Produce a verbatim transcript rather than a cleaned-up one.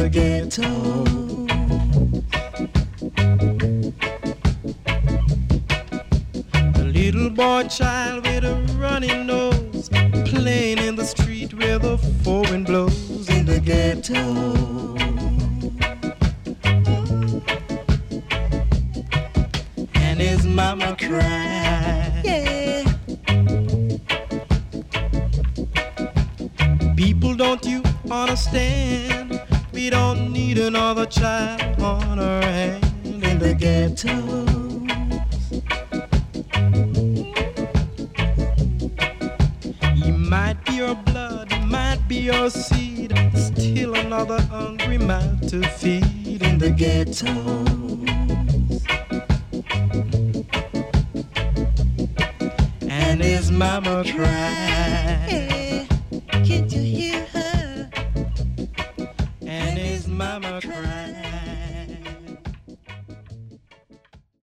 the ghetto. The little boy child with a runny nose, playing in the street where the four wind blows in the ghetto. And his mama cried. Yeah. People, don't you understand? We don't need another child on our hand in the ghetto. He might be your blood, he might be your seed, still another hungry mouth to feed in the ghetto. And his mama cried. Hey, can't you hear her? And his mama cried.